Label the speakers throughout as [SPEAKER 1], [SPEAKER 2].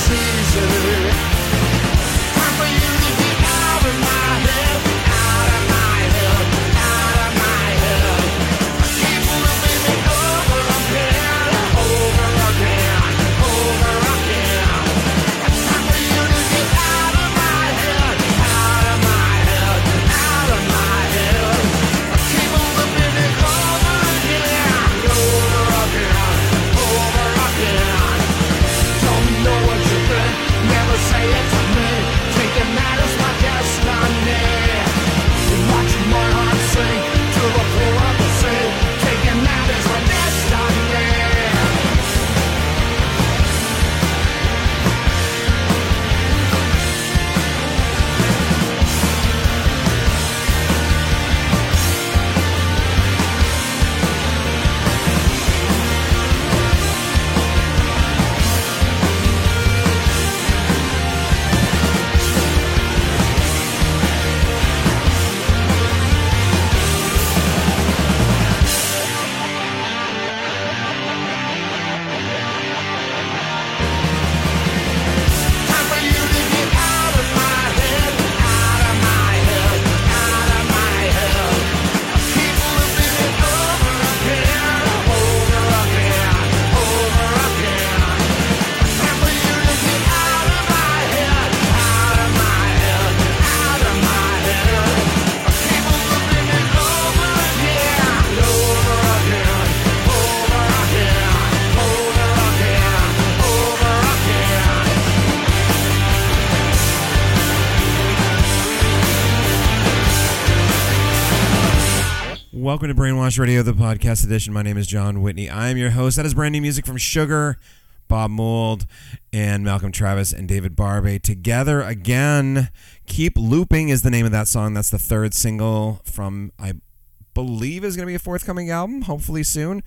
[SPEAKER 1] Welcome to Brainwash Radio, the podcast edition. My name is John Whitney. I am your host. That is brand new music from Sugar, Bob Mould, and Malcolm Travis and David Barbe together again. Keep Looping is the name of that song. That's the third single from, I believe, is going to be a forthcoming album, hopefully soon.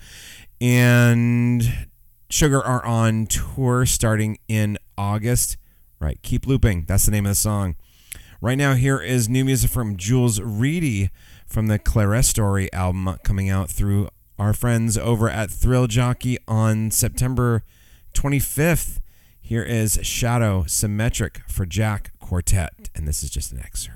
[SPEAKER 1] And Sugar are on tour starting in August. Right, Keep Looping. That's the name of the song. Right now, here is new music from Jules Reedy from the Claire Story album coming out through our friends over at Thrill Jockey on September 25th. Here is Shadow Symmetric for Jack Quartet, and this is just an excerpt.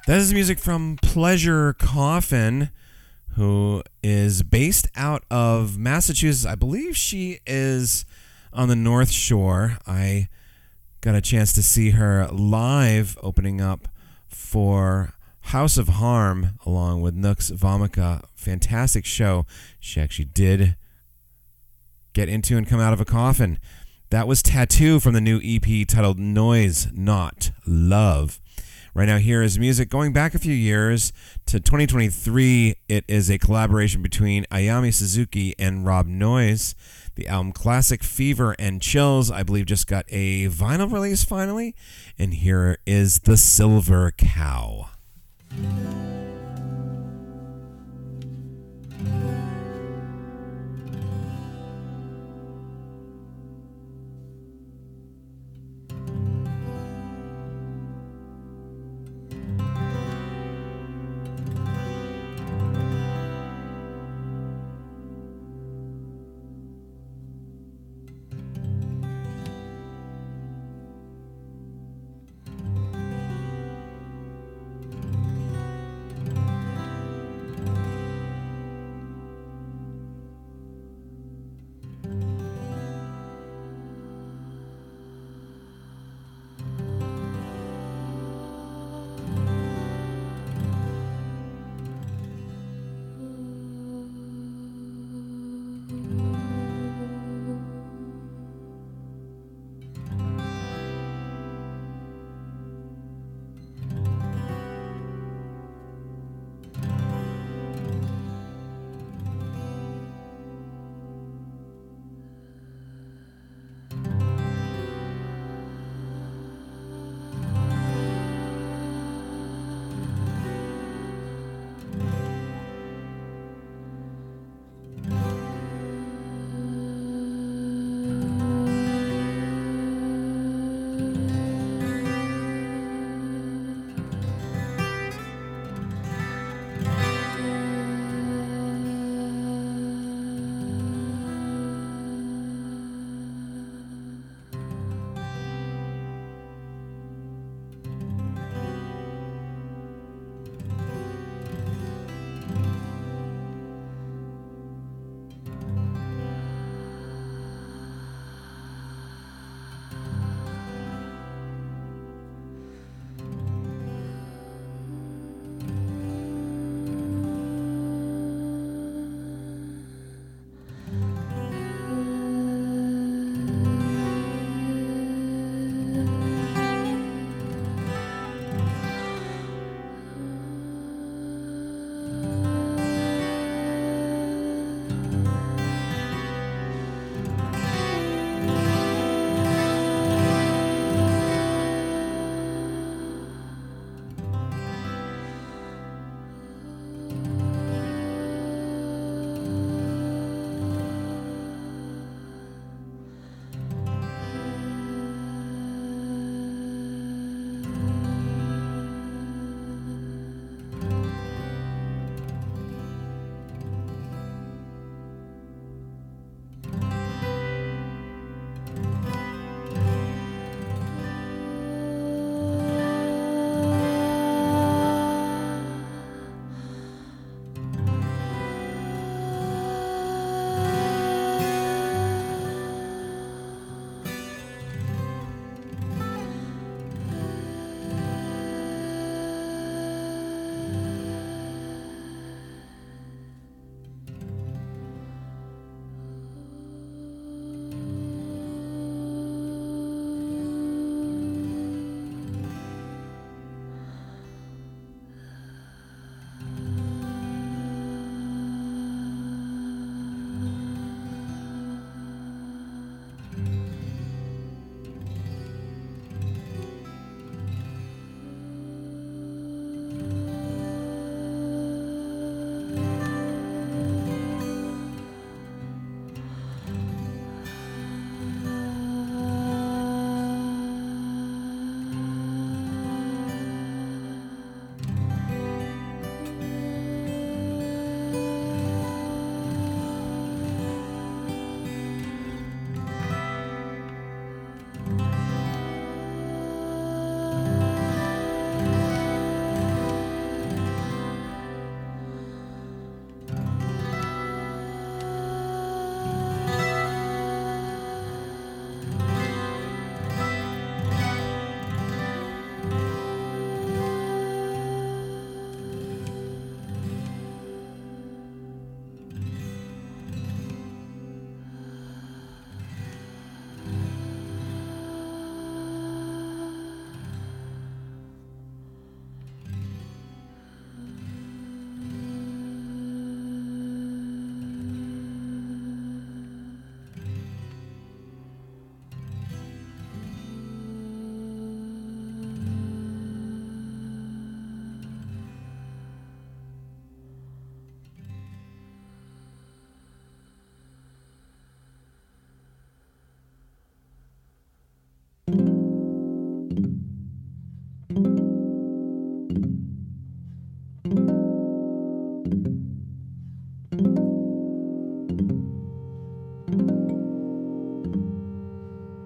[SPEAKER 1] That is music from Pleasure Coffin, who is based out of Massachusetts. I believe she is on the North Shore. I got a chance to see her live opening up for House of Harm along with Nux Vomica. Fantastic show. She actually did get into and come out of a coffin. That was Tattoo from the new EP titled Noise Not Love. Right now, here is music going back a few years to 2023. It is a collaboration between Ayami Suzuki and Rob Noyes. The album Classic Fever and Chills, I believe, just got a vinyl release finally. And here is The Silver Cow.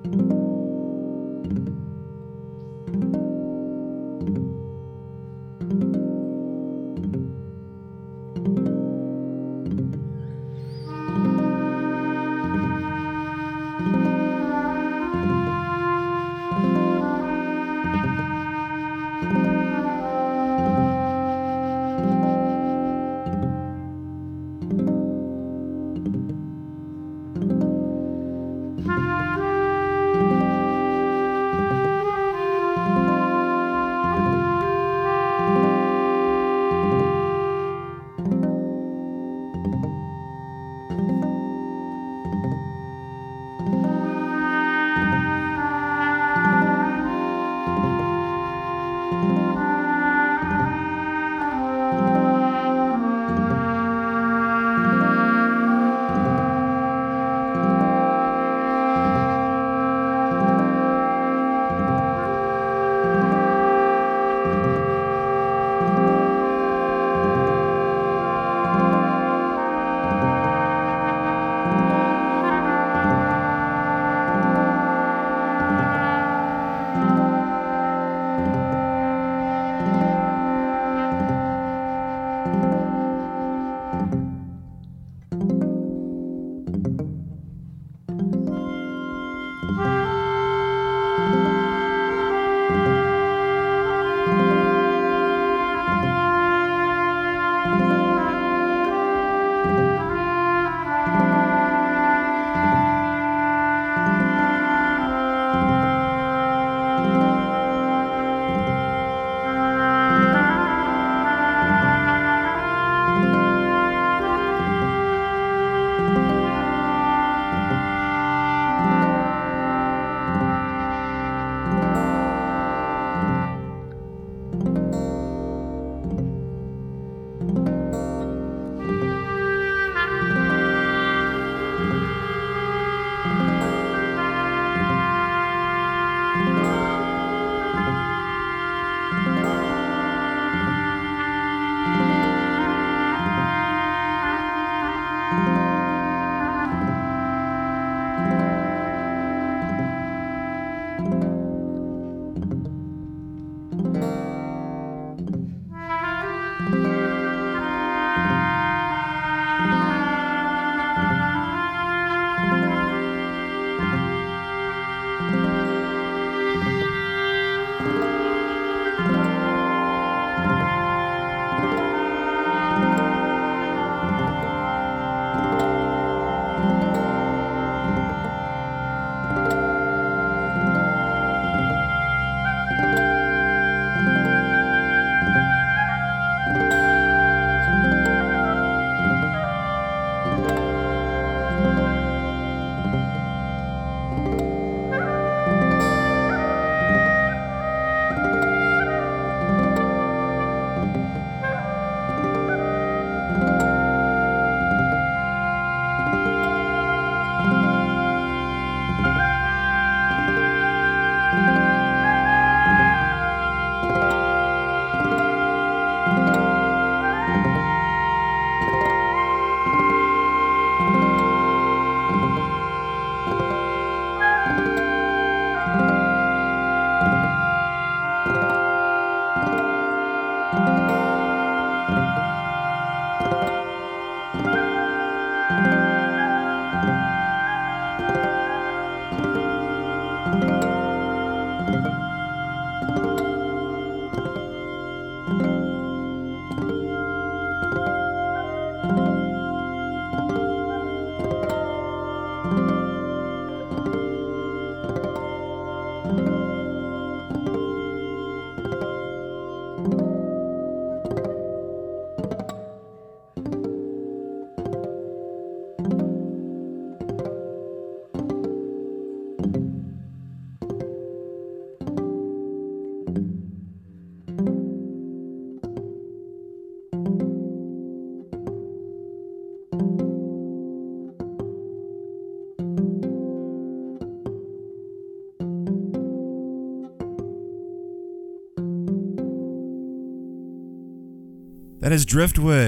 [SPEAKER 1] That is Driftwood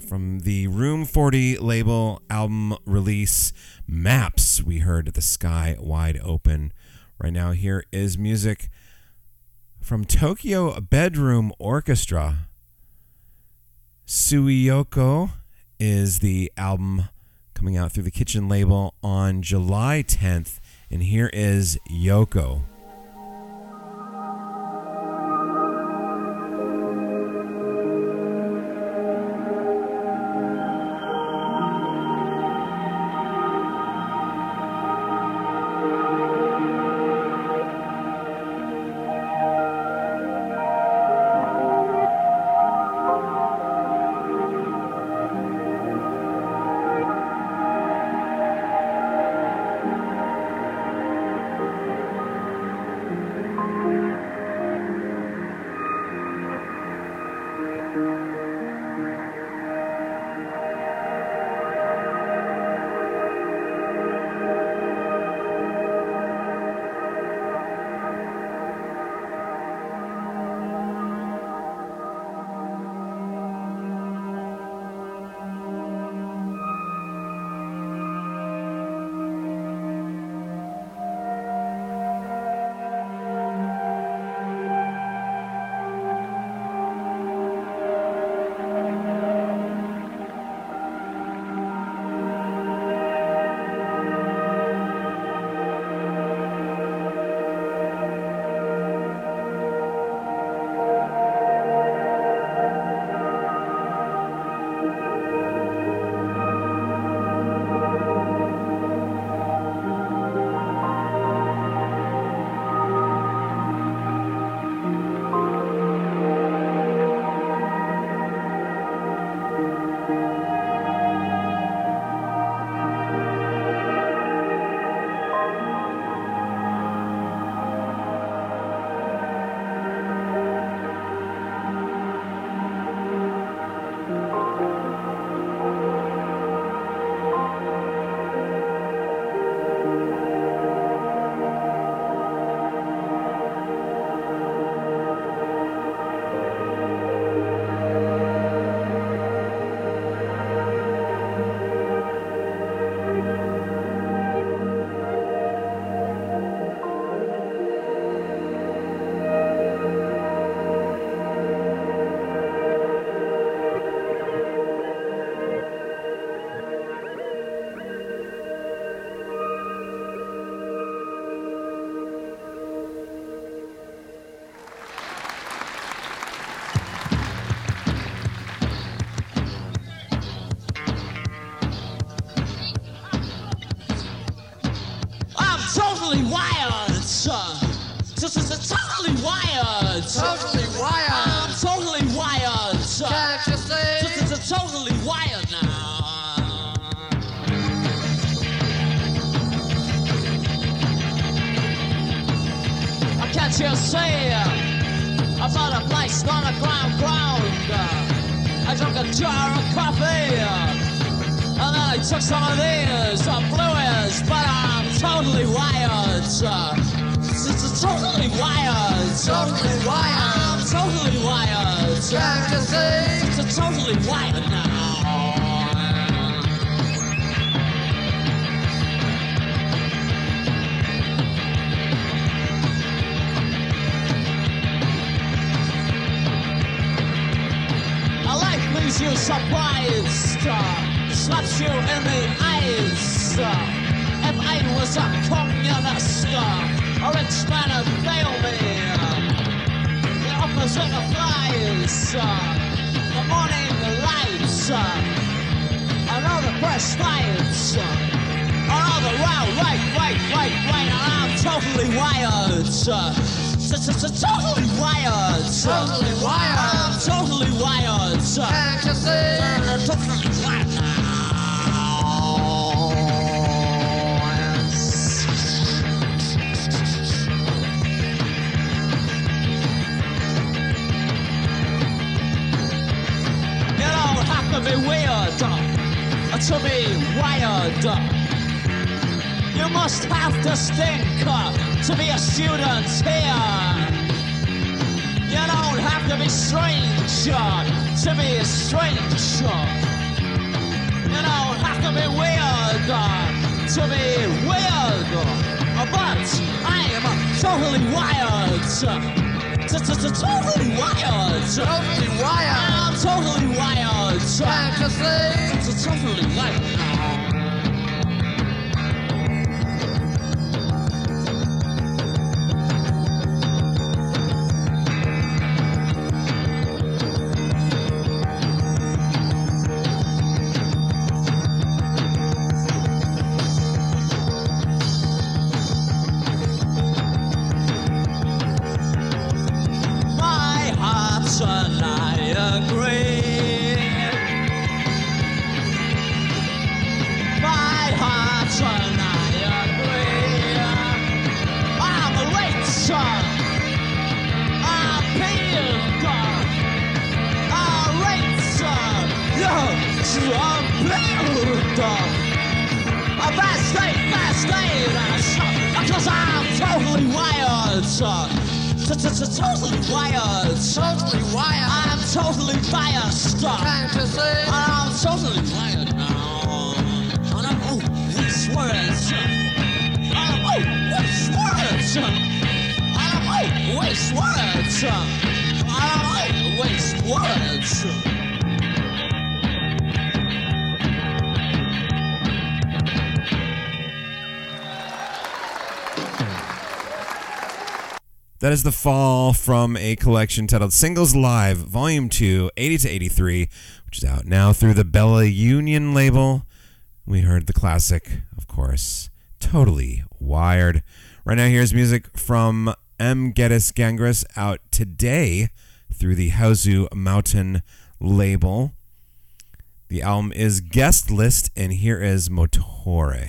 [SPEAKER 1] from the Room 40 label album release Maps. We heard The Sky Wide Open. Right now, here is music from Tokyo Bedroom Orchestra. Suiyoko is the album coming out through the Kitchen label on July 10th. And here is Yoko.
[SPEAKER 2] Totally wired, totally wired,
[SPEAKER 3] Totally wired.
[SPEAKER 2] I'm totally wired,
[SPEAKER 3] Can't you see?
[SPEAKER 2] Totally wired now. Can't you see? I bought a place on the ground. I drank a jar of coffee, and then I took some of these blueies, but I'm totally wired. It's totally wired.
[SPEAKER 3] Totally wired.
[SPEAKER 2] I'm totally wired.
[SPEAKER 3] Can't you see?
[SPEAKER 2] It's totally wired now. You surprised, slaps you in the eyes. If I was a communist, a rich man would fail me. The opposite applies. The morning lights, and all the fresh lights, and all the right, and I'm totally wired. Totally wired.
[SPEAKER 3] Totally wired.
[SPEAKER 2] I'm totally wired.
[SPEAKER 3] Can't you see?
[SPEAKER 2] Totally wired now. You don't have to be weird to be wired. You must have to stink to be a student here. You don't have to be strange to be a stranger. You don't have to be weird to be weird. But I am totally wired. Totally wired.
[SPEAKER 3] Totally wired.
[SPEAKER 2] I'm totally wired.
[SPEAKER 3] Can't you see?
[SPEAKER 2] Totally wired now. My heart and I agree. My heart and I agree. I'm a rich, I'm pink, I'm rich, yeah, I'm pink. Fast day, because I'm totally wired. Totally wired.
[SPEAKER 3] Totally wired.
[SPEAKER 2] I'm totally biased.
[SPEAKER 3] Can't you see?
[SPEAKER 2] I'm totally wired now. And I'm always words. I'm always words. I'm always words. I'm always words.
[SPEAKER 1] That is The Fall from a collection titled Singles Live, Volume 2, 80 to 83, which is out now through the Bella Union label. We heard the classic, of course, Totally Wired. Right now, here's music from M. Geddes Gangres, out today through the Hausu Mountain label. The album is Guest List, and here is Motore.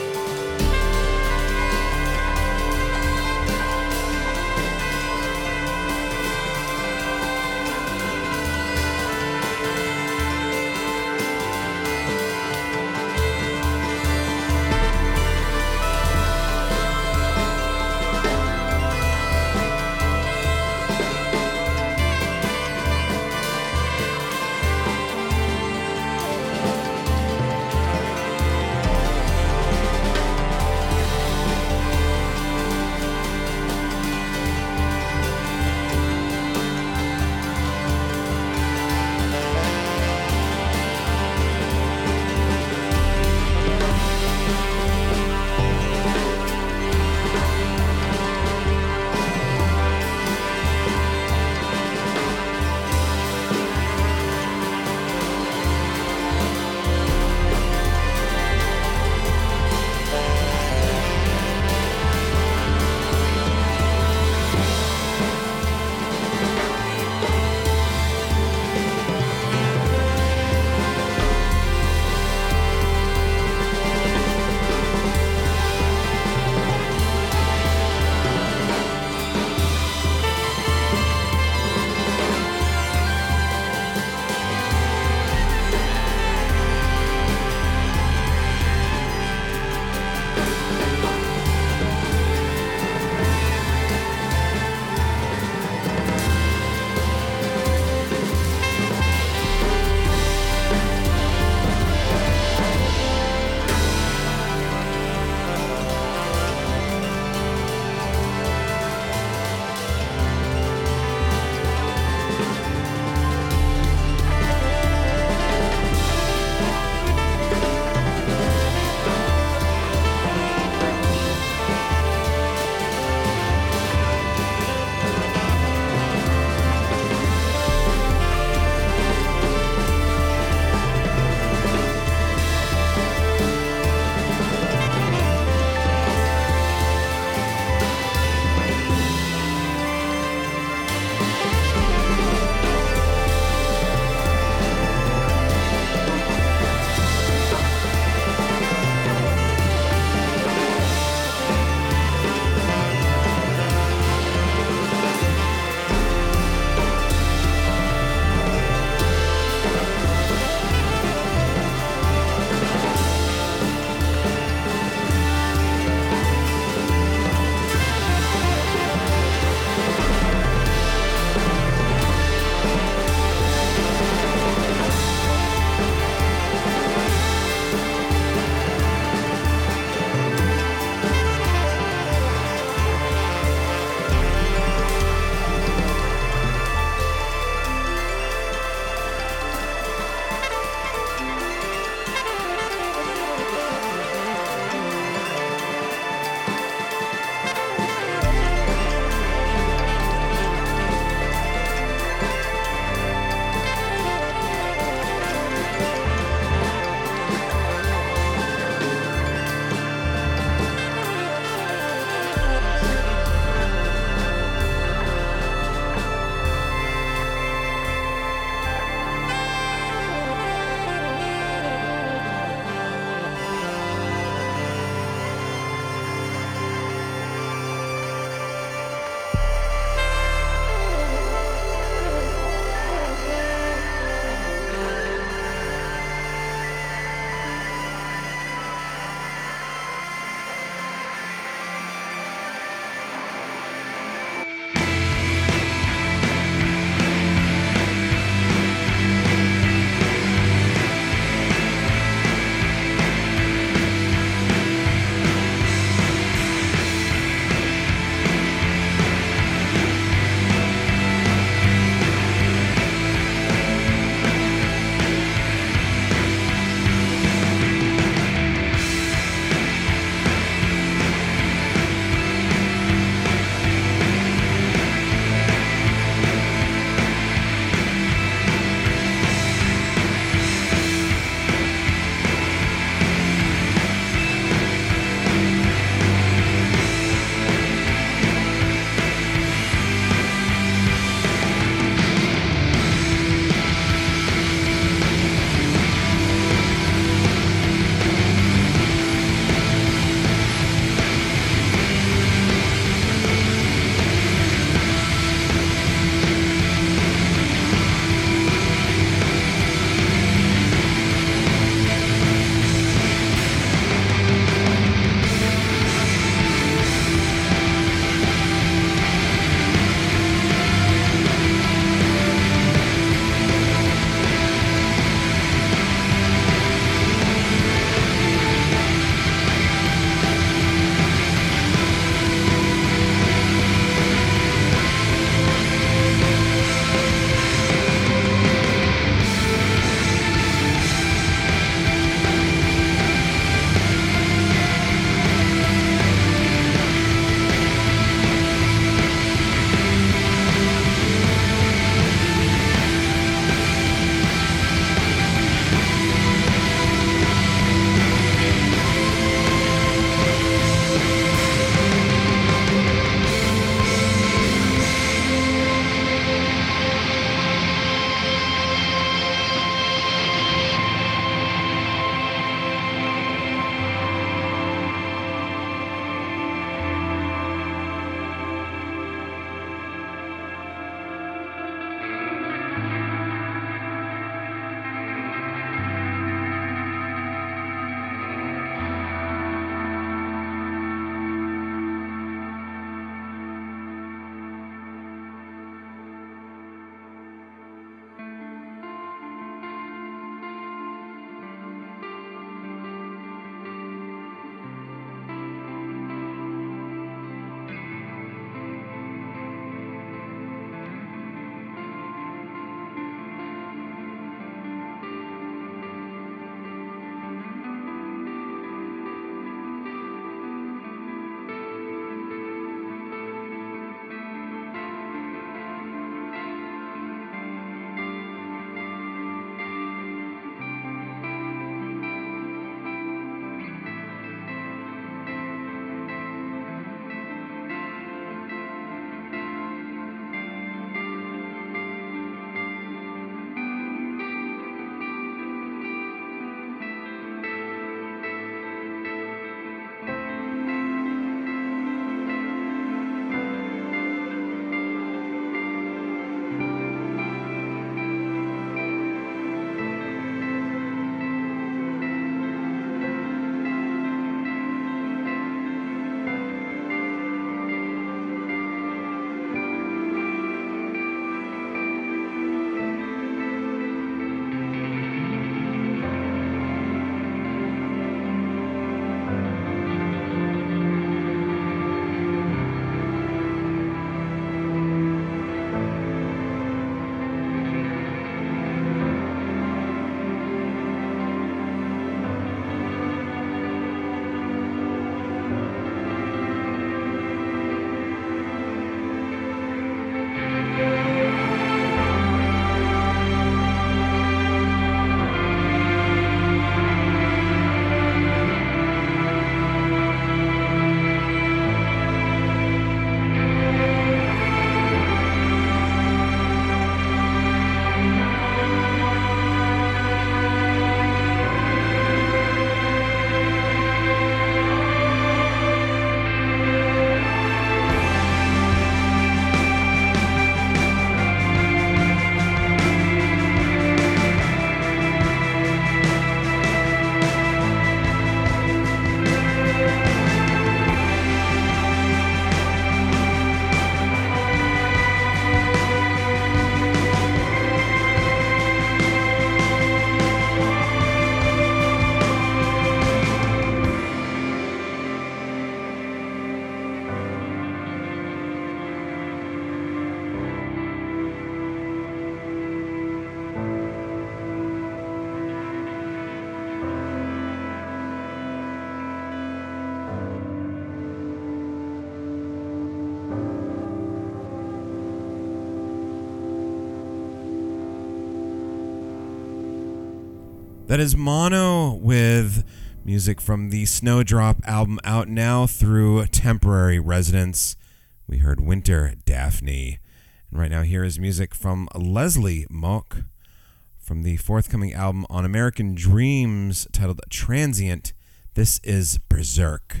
[SPEAKER 1] That is Mono with music from the Snowdrop album, out now through Temporary Residence. We heard Winter Daphne. And right now here is music from Leslie Mock from the forthcoming album On American Dreams titled Transient. This is Berserk.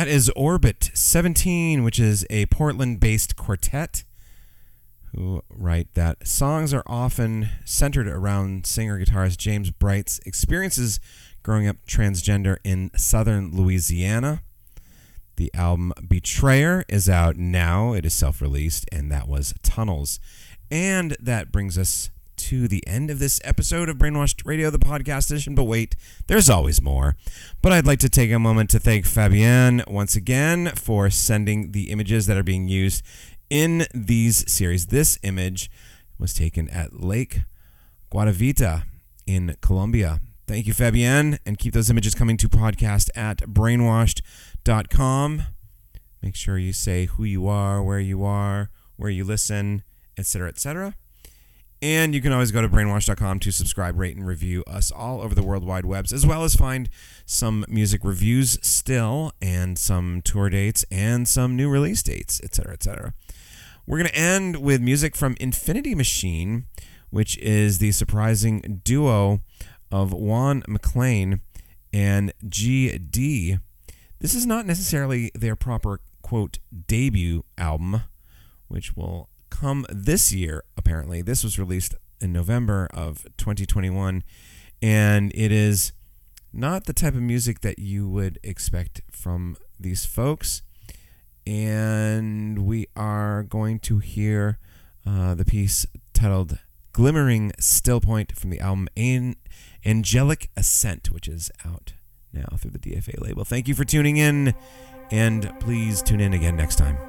[SPEAKER 1] That is Orbit 17, which is a Portland-based quartet who write that songs are often centered around singer-guitarist James Bright's experiences growing up transgender in southern Louisiana. The album Betrayer is out now. It is self-released, and that was Tunnels. And that brings us to the end of this episode of Brainwashed Radio, the podcast edition. But wait, there's always more. But I'd like to take a moment to thank Fabienne once again for sending the images that are being used in these series. This image was taken at Lake Guatavita in Colombia. Thank you, Fabienne, and keep those images coming to podcast at brainwashed.com. Make sure you say who you are, where you listen, etc., etc. And you can always go to brainwashed.com to subscribe, rate, and review us all over the World Wide Webs, as well as find some music reviews still, and some tour dates, and some new release dates, etc., etc. We're going to end with music from Infinity Machine, which is the surprising duo of Juan McLean and G.D. This is not necessarily their proper, quote, debut album, which will come this year, apparently. This was released in November of 2021, and it is not the type of music that you would expect from these folks. And we are going to hear the piece titled Glimmering Still Point from the album Angelic Ascent, which is out now through the DFA label. Thank you for tuning in, and please tune in again next time.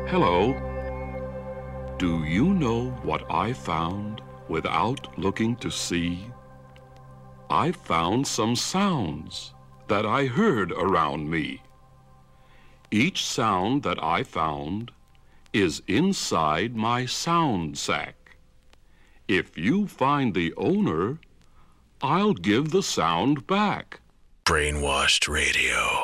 [SPEAKER 4] Hello. Do you know what I found without looking to see? I found some sounds that I heard around me. Each sound that I found is inside my sound sack. If you find the owner, I'll give the sound back.
[SPEAKER 5] Brainwashed Radio.